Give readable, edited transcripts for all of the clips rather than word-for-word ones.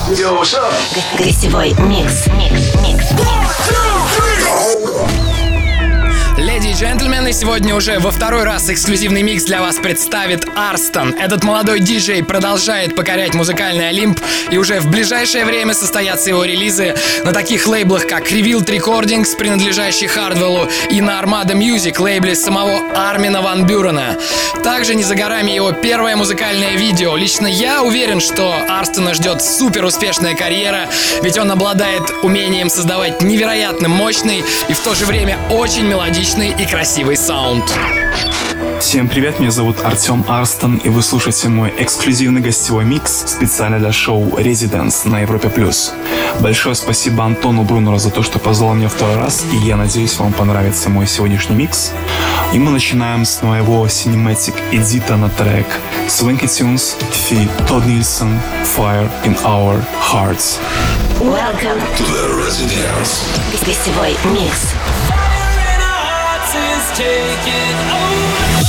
Гостевой микс. Леди и джентльмены, сегодня уже во второй раз эксклюзивный микс для вас представит Арстон. Этот молодой диджей продолжает покорять музыкальный Олимп, и уже в ближайшее время состоятся его релизы на таких лейблах, как Revealed Recordings, принадлежащий Хардвеллу, и на Armada Music, лейбле самого Армина ван Бюрена. Также не за горами его первое музыкальное видео. Лично я уверен, что Арстона ждет супер успешная карьера, ведь он обладает умением создавать невероятно мощный и в то же время очень мелодичный и красивый саунд. Всем привет, меня зовут Артем Арстон, и вы слушаете мой эксклюзивный гостевой микс специально для шоу Residence на Европе+. Большое спасибо Антону Брунеру за то, что позвал меня второй раз, и я надеюсь, вам понравится мой сегодняшний микс. И мы начинаем с моего Cinematic эдита на трек Swanky Tunes feat. Todd Nilsson, Fire in Our Hearts. Welcome to the Residence. Гостевой микс. Is taking over.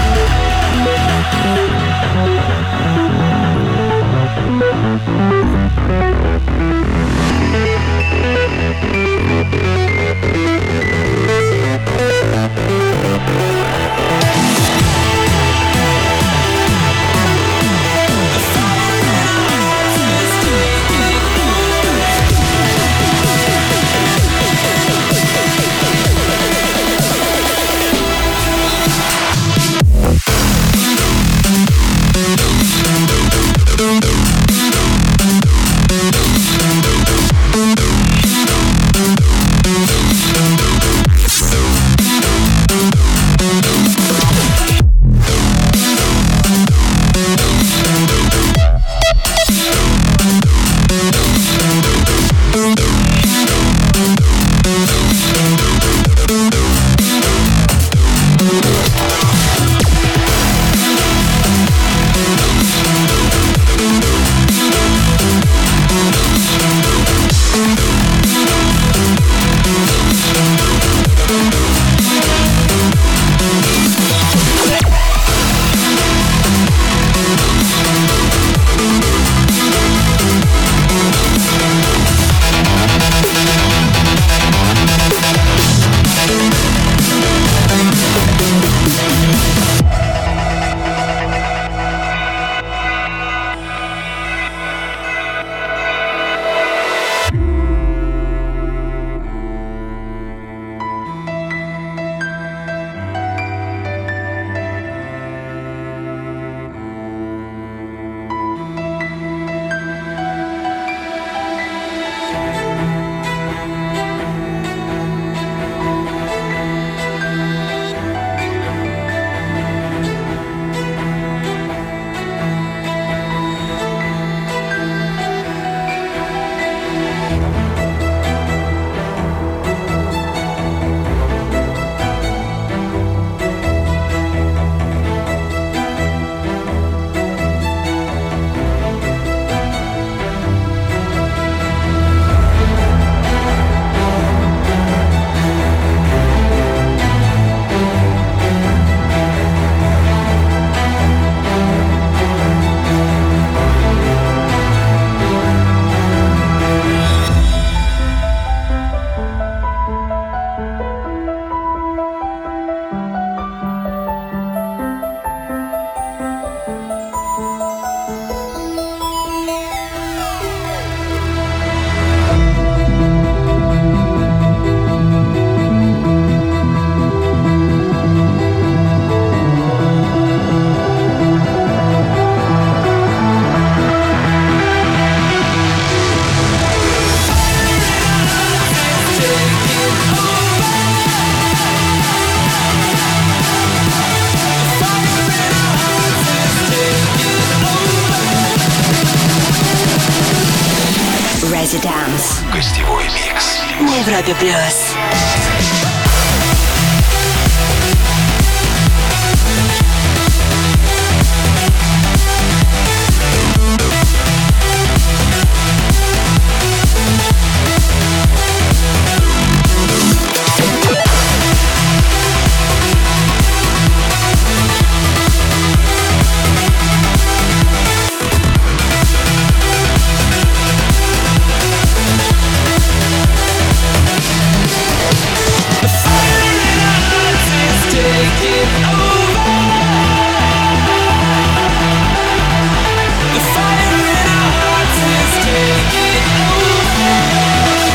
Residence. Гостевой микс На Европе плюс. The fire in our hearts is taking over.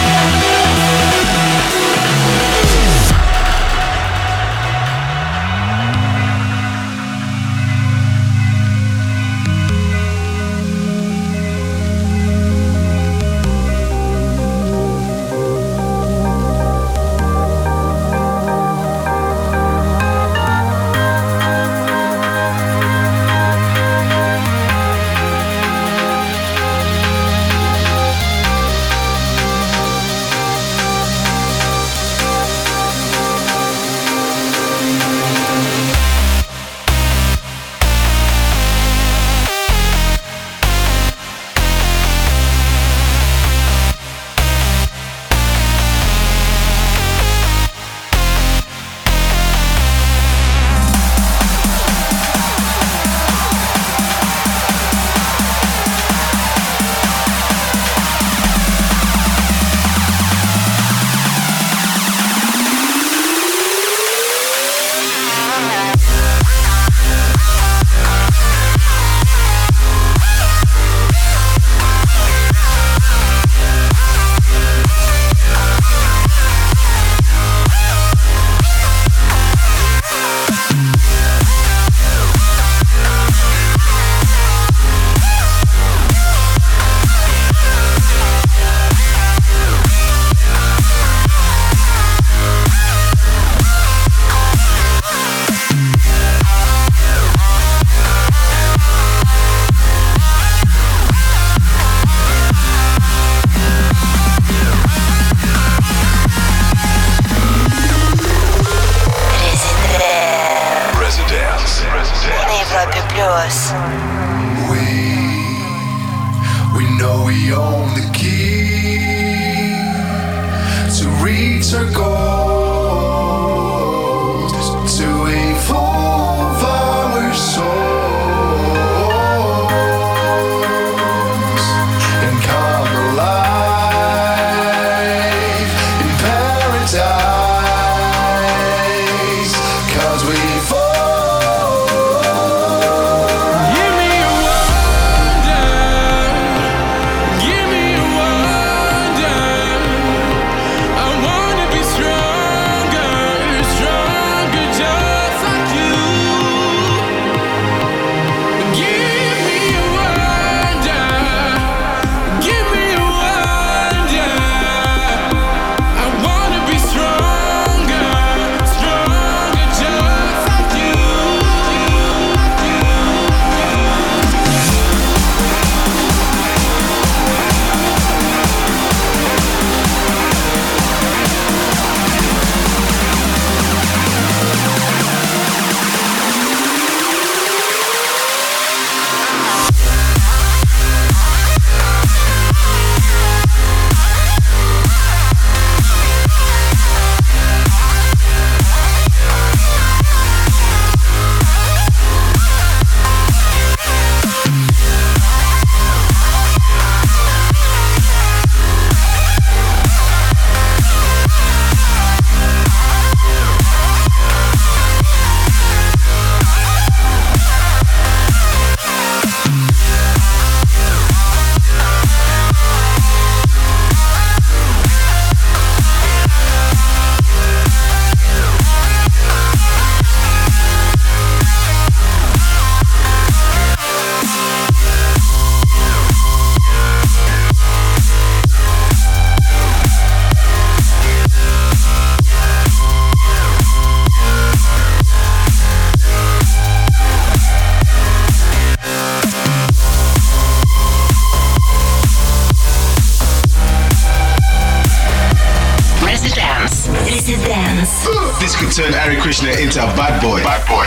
We know we own the key to reach our goals, to evolve our souls and come alive in paradise, 'cause we fall. This could turn Hare Krishna into a bad boy.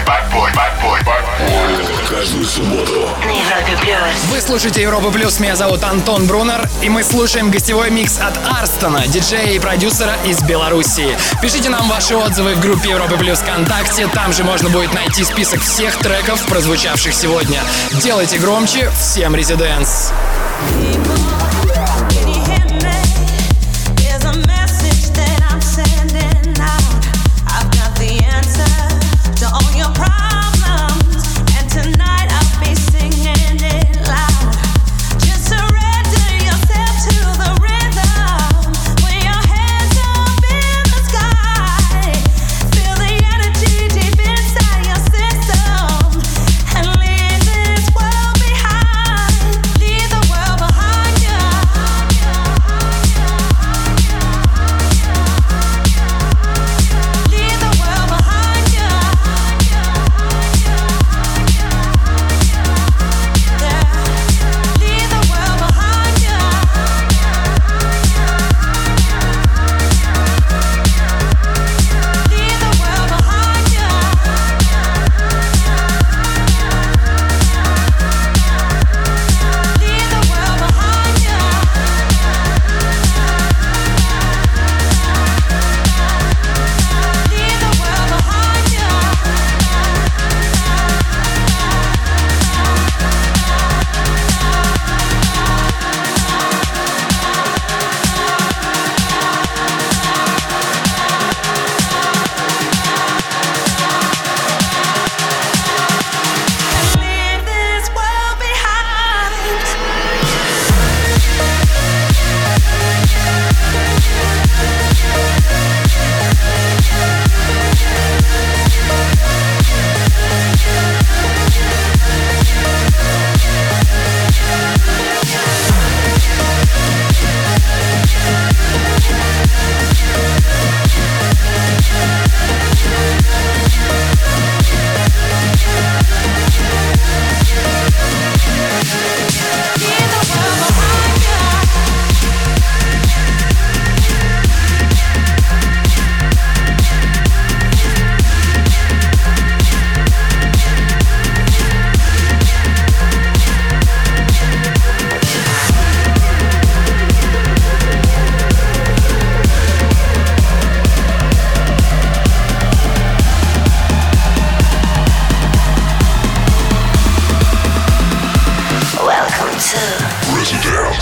Каждую субботу на Европе Плюс. Вы слушаете Европу Плюс, меня зовут Антон Брунер, и мы слушаем гостевой микс от Арстона, диджея и продюсера из Белоруссии. Пишите нам ваши отзывы в группе Европы Плюс ВКонтакте, там же можно будет найти список всех треков, прозвучавших сегодня. Делайте громче, всем резиденс! All your problems, and tonight I'll be singing it loud.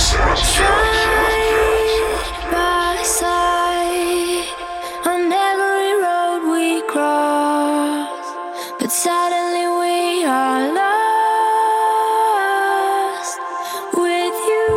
by side on every road we cross, but suddenly we are lost. With you,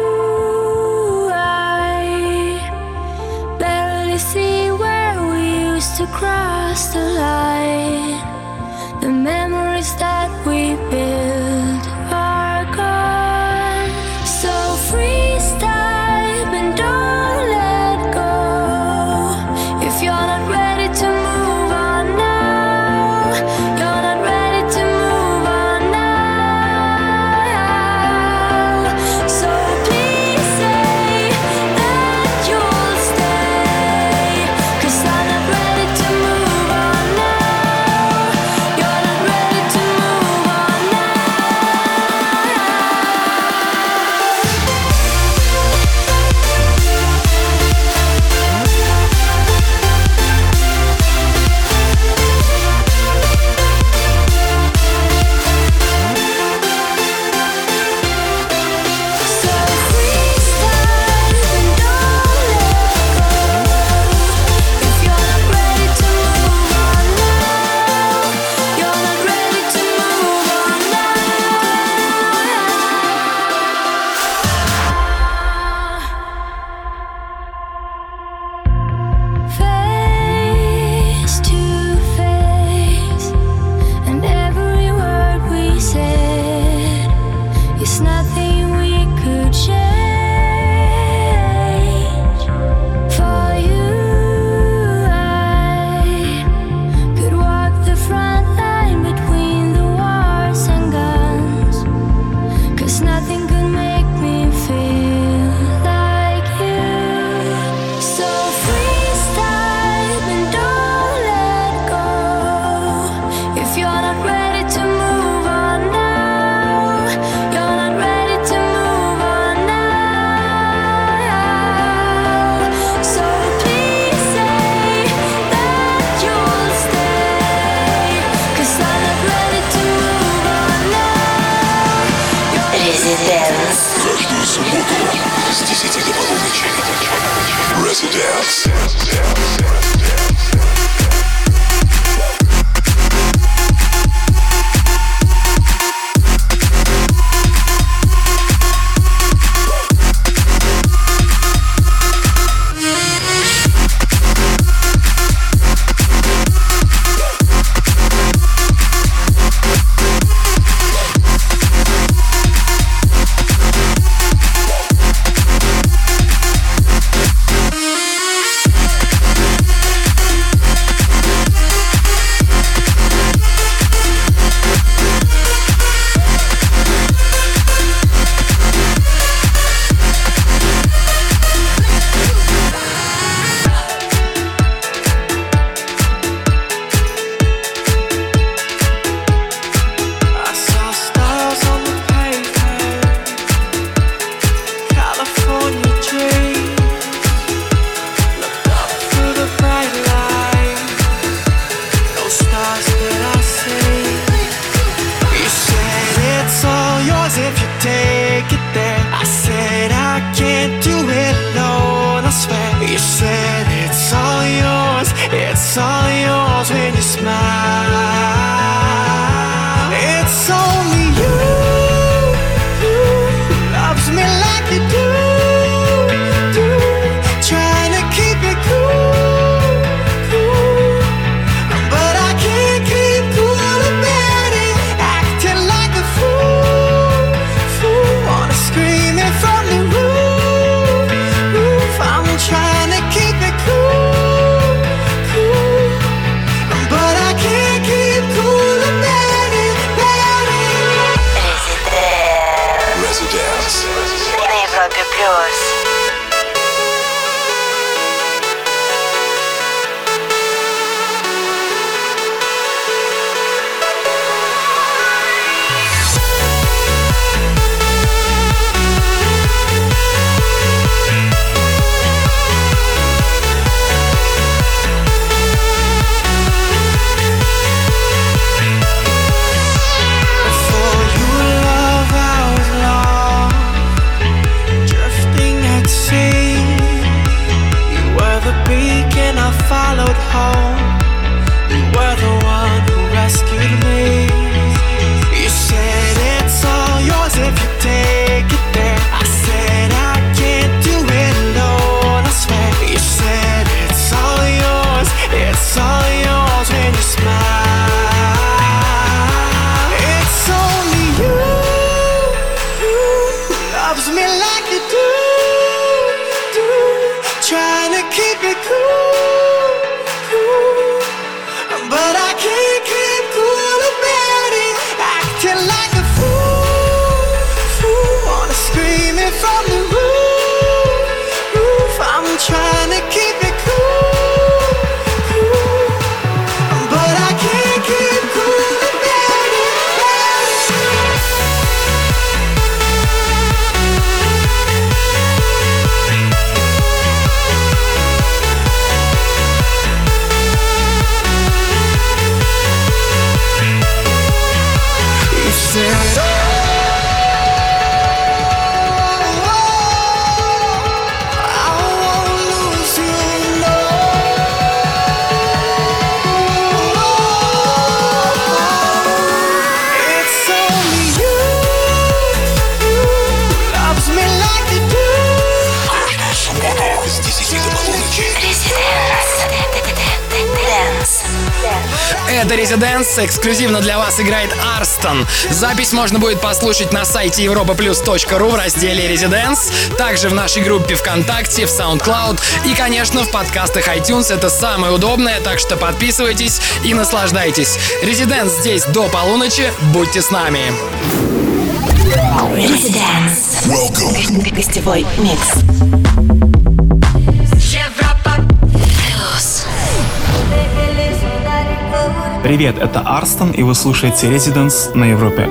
I barely see where we used to cross the line. The memories that we built are gone. So freeze time and don't let go. If you're not ready to move on now, you're not ready to move on now. So please say that you'll stay, 'cause I'm not ready to move on now. You're not ready to move on now. So freeze time and don't let go. If you're not ready to move on now, you're not ready to move on now. Face to face, and every word we said is nothing we could change. For you, I could walk the front line between the wars and guns, 'cause nothing could make me feel like you. So freeze time and don't let go. If you're not ready to move on now, you're not ready to move on now. So please say that you'll stay, 'cause I'm not ready to move on now. Residence. Каждую субботу с 10 до полуночи. Residence. I saw stars on the pavement, California dreams. Looked up through the bright light, no stars that I see. You said it's all yours if you take it there. I said I can't do it alone, I swear. You said it's all yours when you smile. It's only you who loves me like you do. Trying to keep it cool, but I can't keep cool about it. Acting like a fool. Wanna scream it from the roof. I'm trying to keep it cool, but I can't keep cool about it. Residence. На Европе плюс. Before you love, I was lost. like you do. Trying to keep it cool, but I can't keep cool about it. Acting like a fool, wanna scream it from the roof. I'm trying to keep it cool, but I can't keep cool about it. You said, I won't lose you, no. It's only you loves me like you do. С 10 до полуночи. Это Residents, эксклюзивно для вас играет Арстон. Запись можно будет послушать на сайте europaplus.ru в разделе Residents, также в нашей группе ВКонтакте, в SoundCloud и, конечно, в подкастах iTunes. Это самое удобное, так что подписывайтесь и наслаждайтесь. Residents здесь до полуночи, будьте с нами. Residents. Welcome. Гостевой микс. Привет, это Арстон, и вы слушаете Residents на Европе+.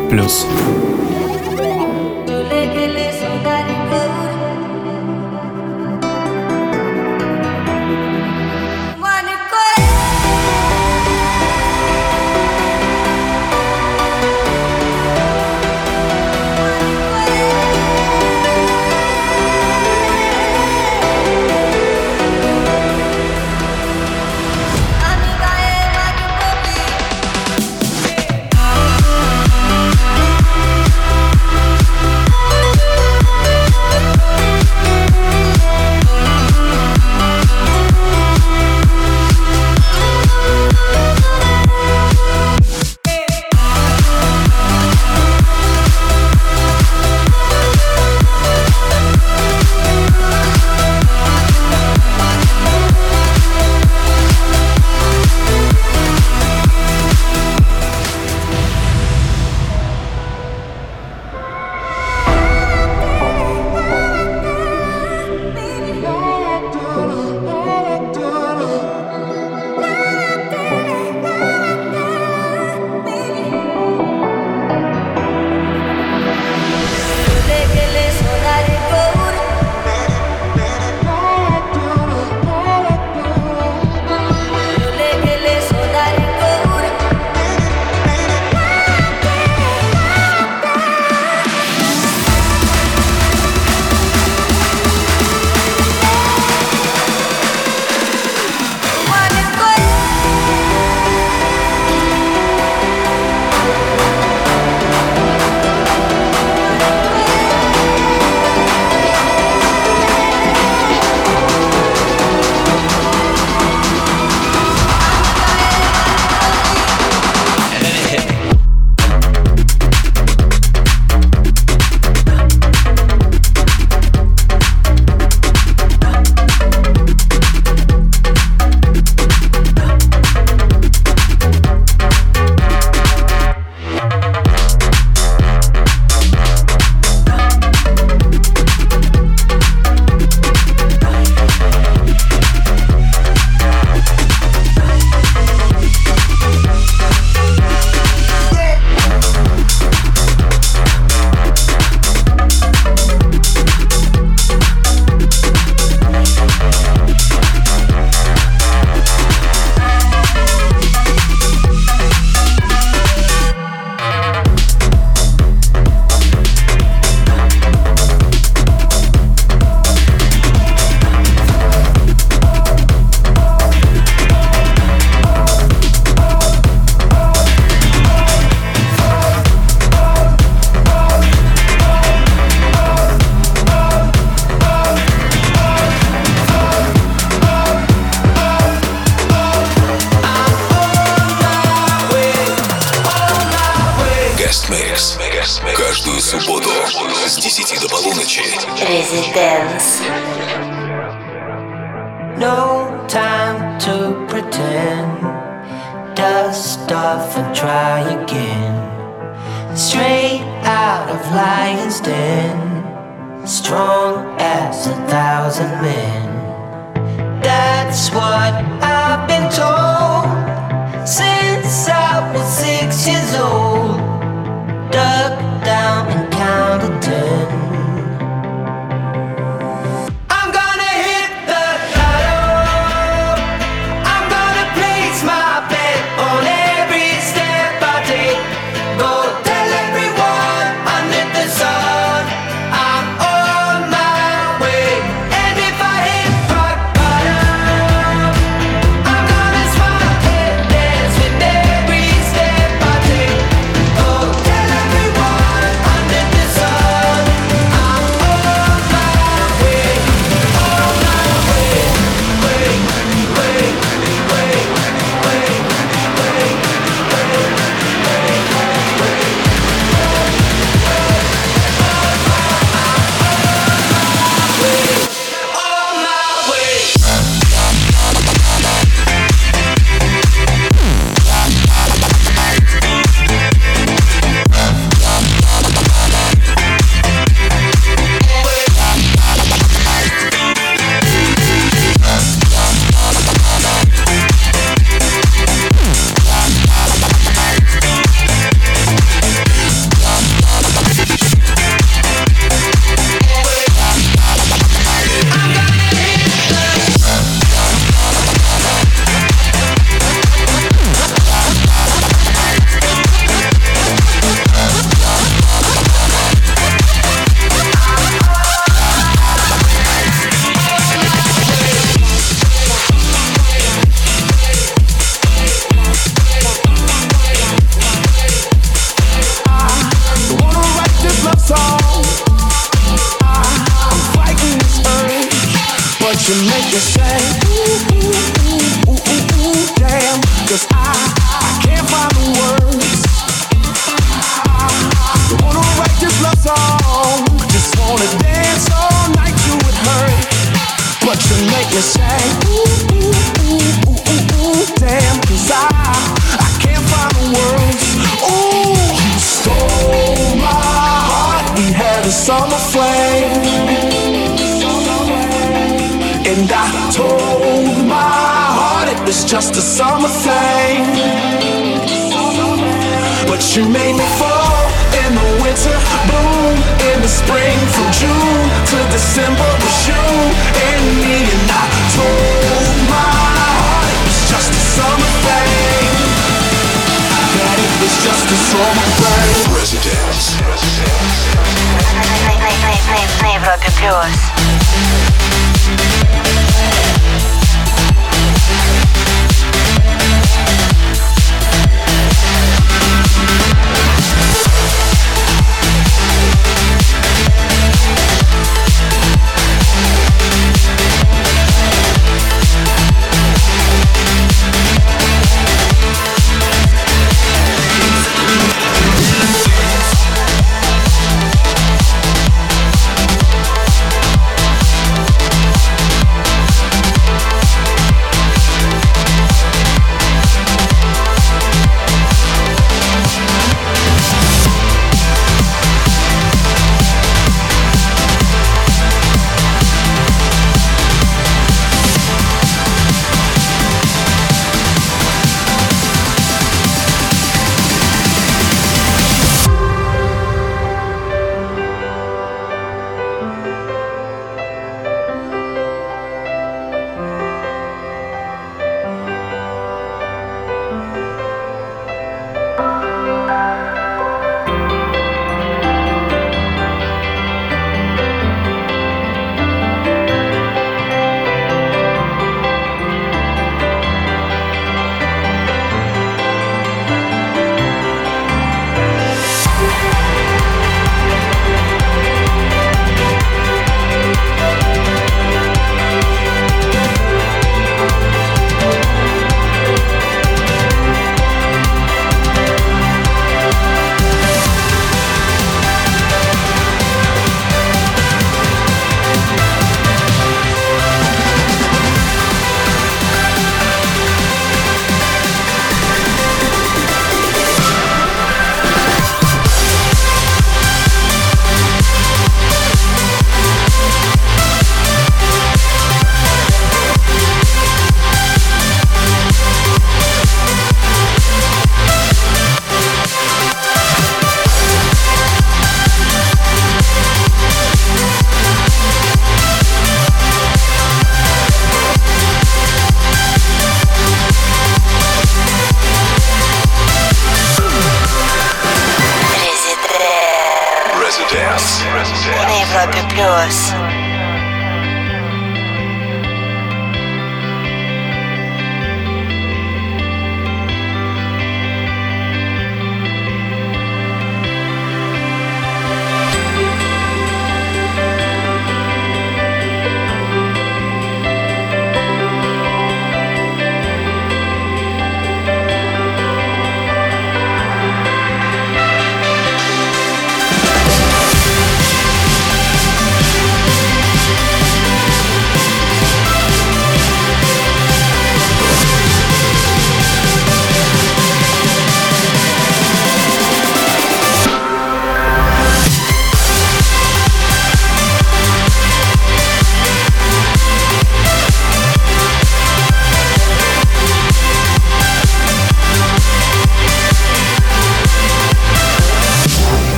Residence. No time to pretend. Dust off and try again. Straight out of Lion's Den. Strong as 1,000 men. That's what I've been told since I was 6 years old. Dug down and counted 10. Just a summer thing, but you made me fall in the winter, bloom in the spring. From June to December was you and me, and I told my heart it was just a summer thing, that it was just a summer thing. Residence. На Европе плюс.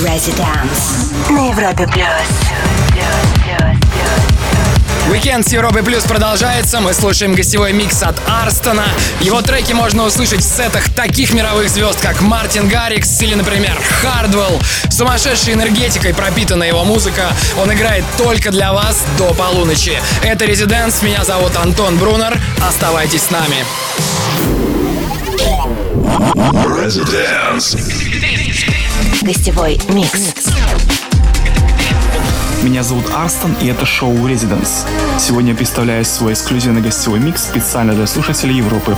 Residence на Европе плюс. Уикенд с Европой Плюс продолжается. Мы слушаем гостевой микс от Арстона. Его треки можно услышать в сетах таких мировых звезд, как Мартин Гаррикс или, например, Хардвелл. Сумасшедшей энергетикой пропитана его музыка. Он играет только для вас до полуночи. Это Residence. Меня зовут Антон Брунер. Оставайтесь с нами. Residence. Гостевой микс. Меня зовут Арстон, и это шоу Residence. Сегодня я представляю свой эксклюзивный гостевой микс специально для слушателей Европы+.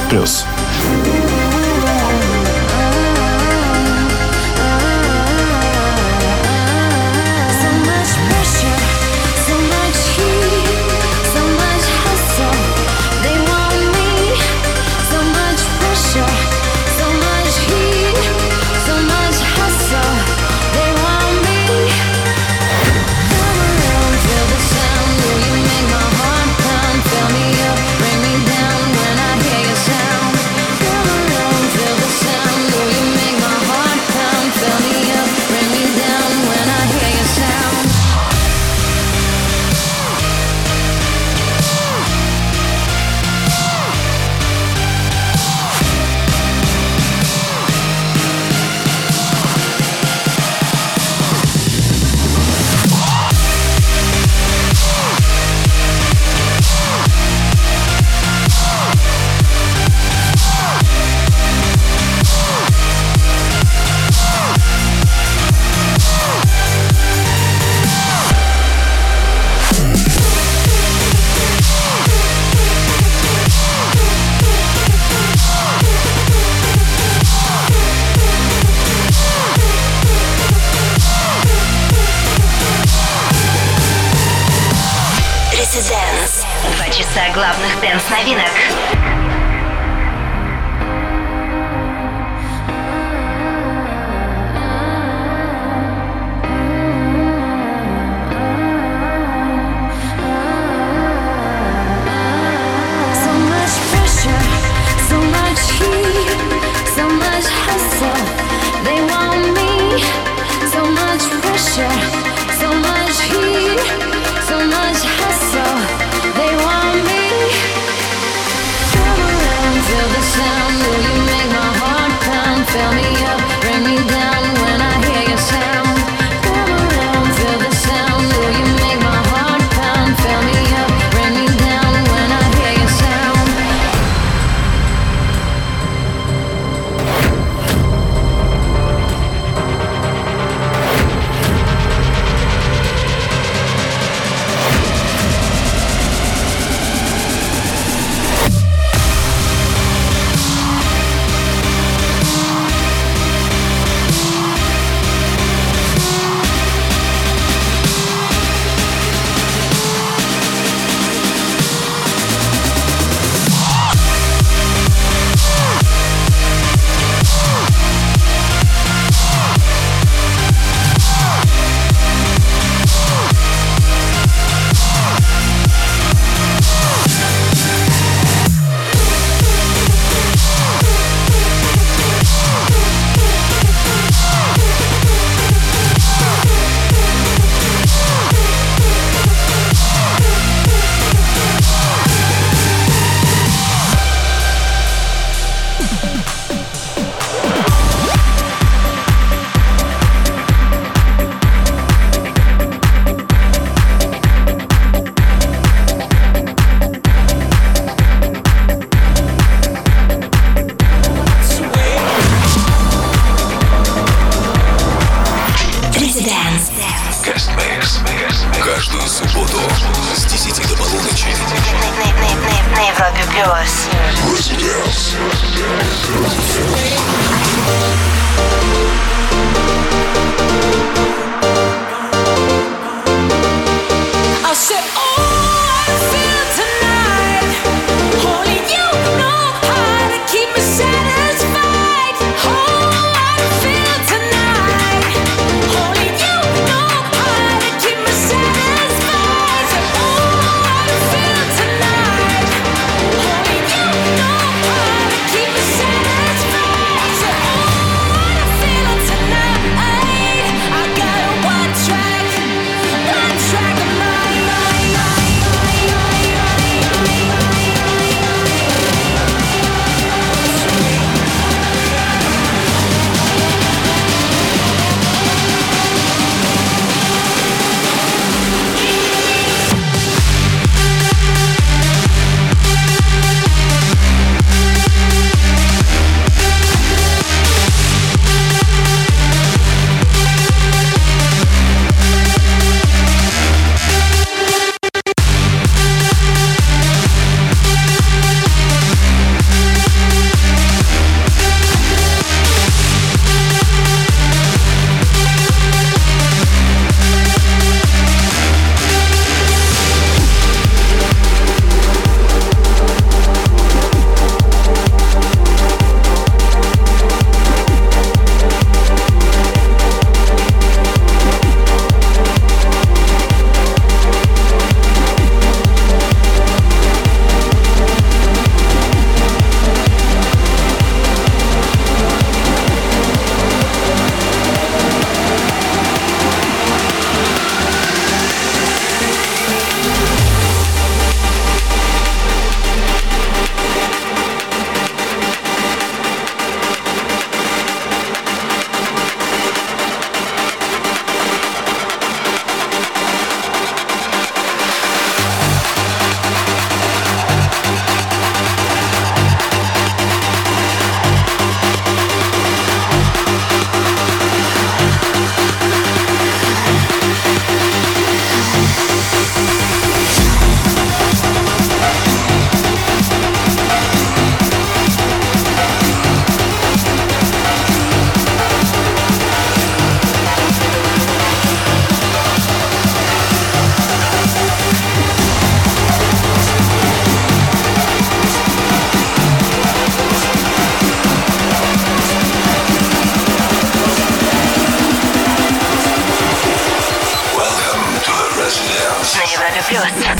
Residence. 2 часа главных дэнс-новинок. Каждую субботу с 10 до полуночи. На Европе плюс. Residence. I said, oh, I feel tonight. Only you know how to keep me satisfied. Oh, I feel tonight. Only you know how to keep me satisfied. Said, oh, I feel tonight. Only you know how to keep me satisfied. Плюс.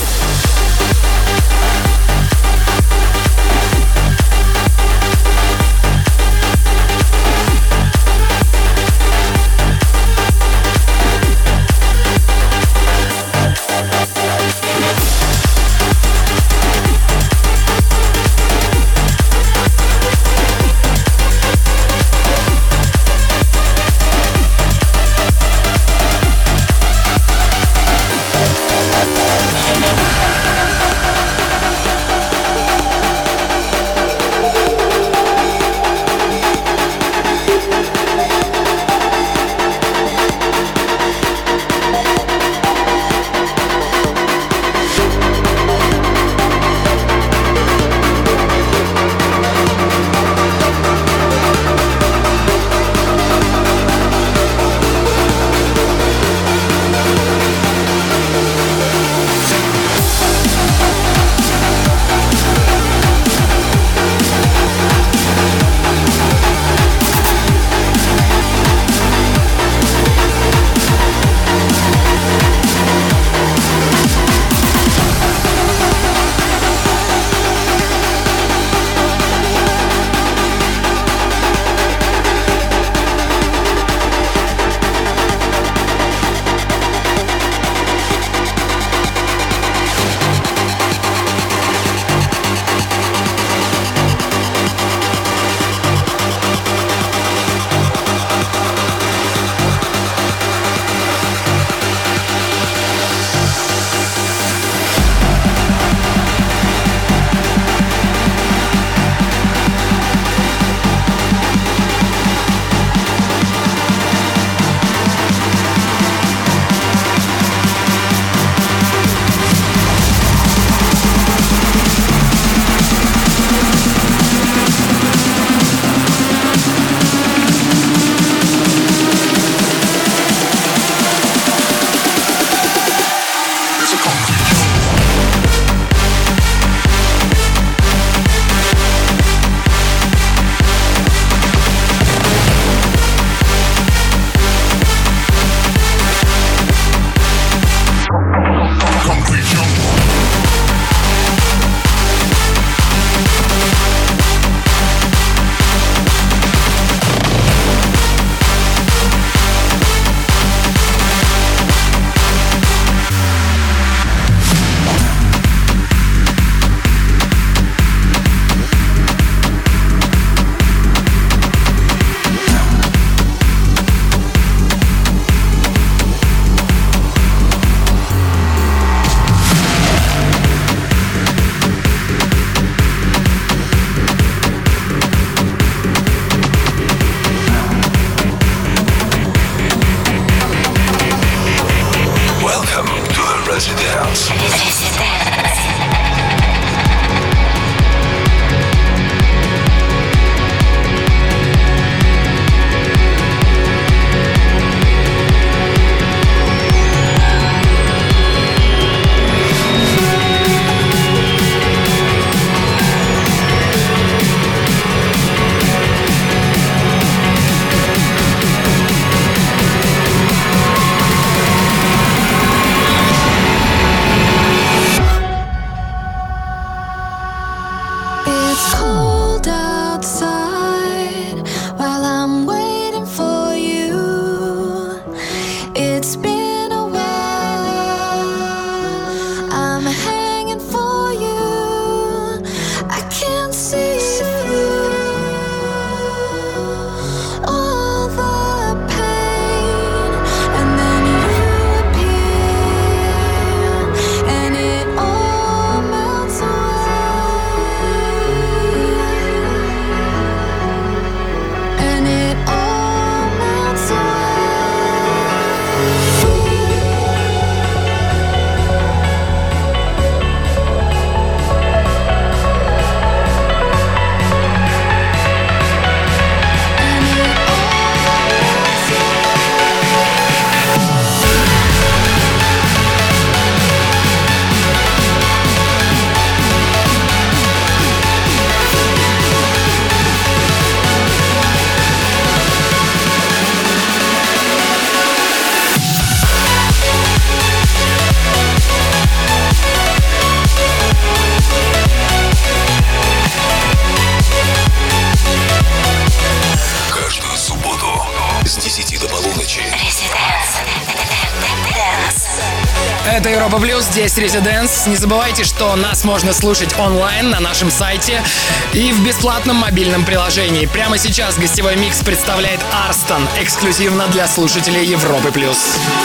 Это Европа Плюс, здесь Резиденс. Не забывайте, что нас можно слушать онлайн на нашем сайте и в бесплатном мобильном приложении. Прямо сейчас гостевой микс представляет Арстон эксклюзивно для слушателей Европы Плюс.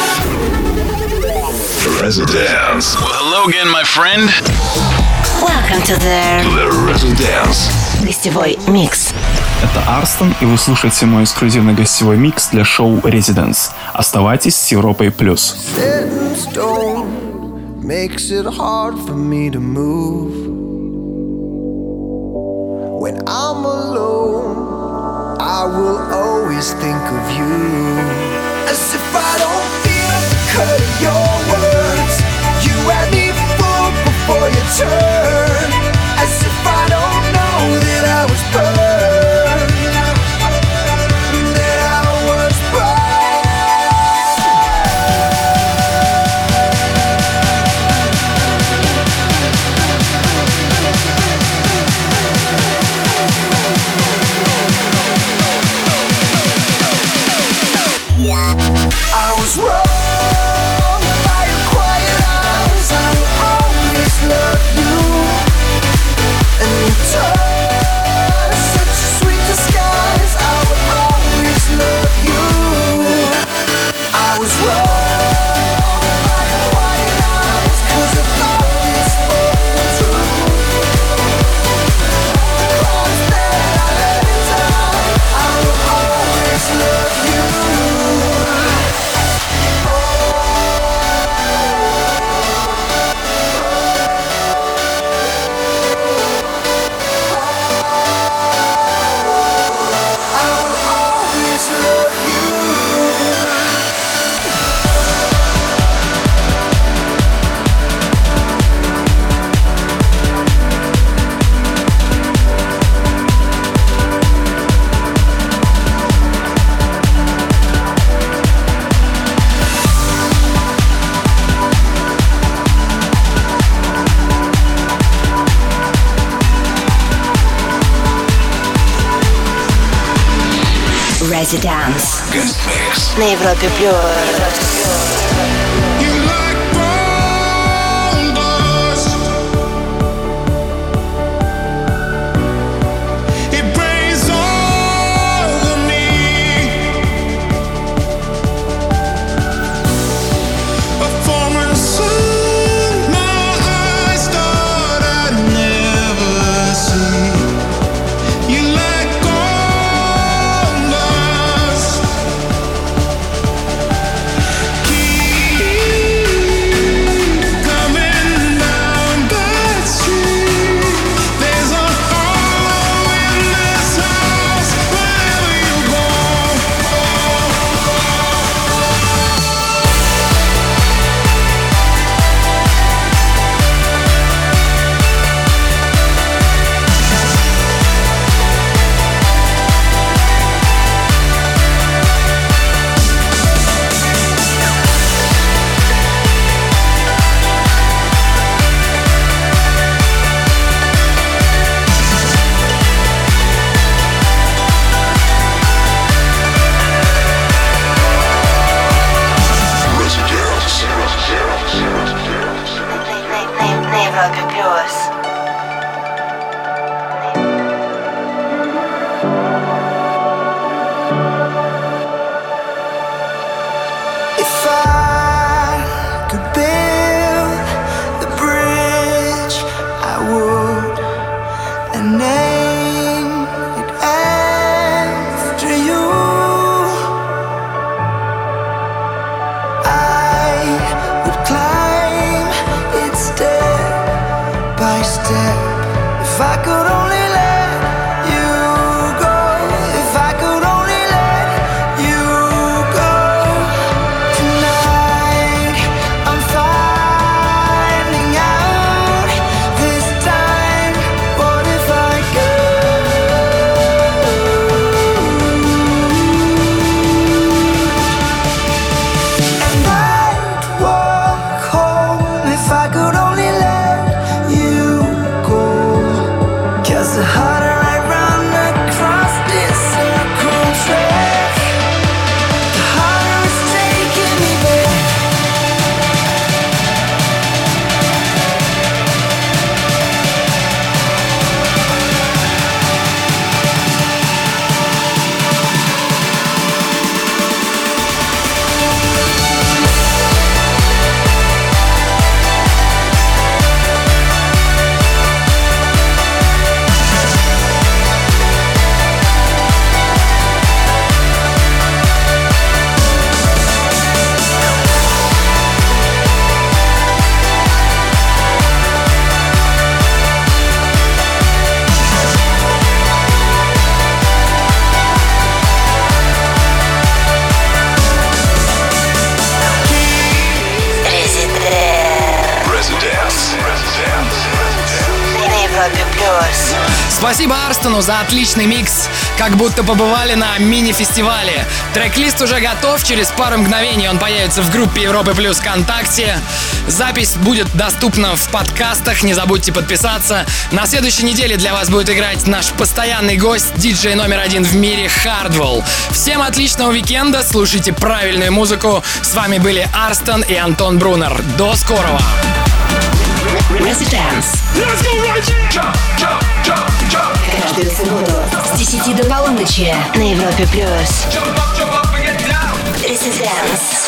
Residence. Well, hello again, my friend. Welcome to the The Residence. гостевой микс. Это Арстон, и вы слушаете мой эксклюзивный гостевой микс для шоу Residence. Оставайтесь с Европой Плюс. Set in stone makes it hard for me to move. When I'm alone, I will always think of you. As if I don't feel the cut of your words. You had me fooled before you turn. As if I don't know that I was burned. That I was burned. I was wrong by your quiet eyes. I will always love you. And you touch such a sweet disguise. I will always love you. I was wrong by your quiet eyes, 'cause I thought this was true. The cross that I let it down. I will always love you. I will always love you. Residence Guest Mix. на Европе Плюс. Keep Спасибо Арстону за отличный микс, как будто побывали на мини-фестивале. Трек-лист уже готов, через пару мгновений он появится в группе Европы Плюс ВКонтакте. Запись будет доступна в подкастах, не забудьте подписаться. На следующей неделе для вас будет играть наш постоянный гость, диджей номер 1 в мире Hardwell. Всем отличного уикенда, слушайте правильную музыку. С вами были Арстон и Антон Брунер. До скорого! Residence. Каждую субботу с 10 до полуночи на Европе Плюс. Residence.